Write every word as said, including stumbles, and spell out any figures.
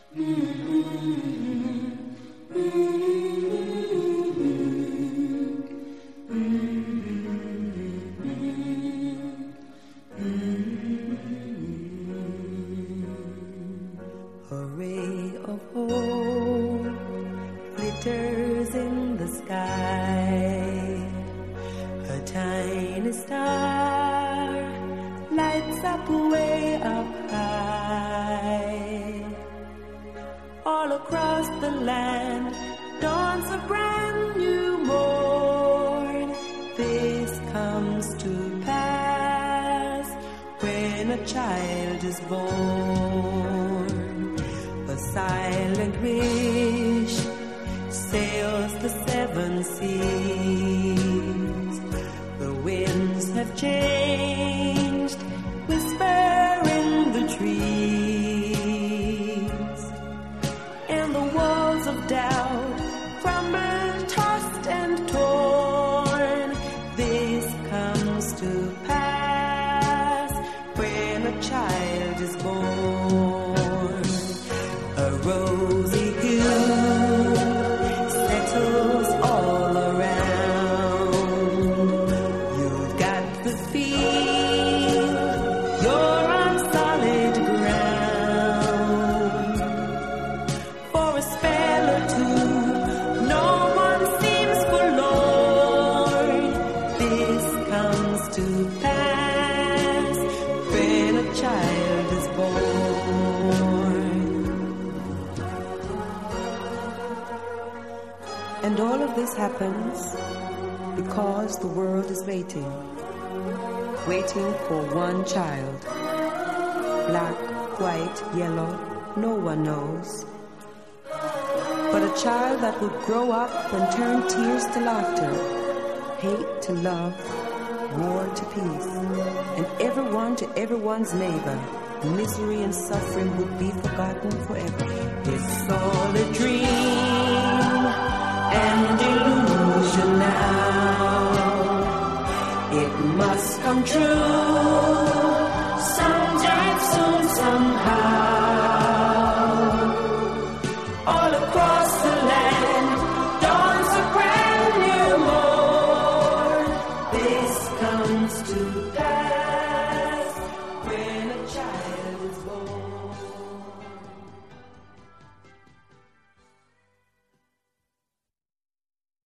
A ray of hope glitters in the sky. A tiny star lights up way up high. All across the land dawns a brand new morn. This comes to pass when a child is born. A silent wish sails the seven seas. The winds have changed, whisper in the trees, and the walls of doubt crumble, tossed and torn. This comes to pass when a child is born. A rosy hue settles all around. You've got to feel you're on solid ground. For a spell or two, no one seems forlorn. This comes to pass when a child is born. And all of this happens because the world is waiting, waiting for one child. Black, white, yellow, no one knows. But a child that would grow up and turn tears to laughter, hate to love, war to peace, and everyone to everyone's neighbor. Misery and suffering would be forgotten forever. His soul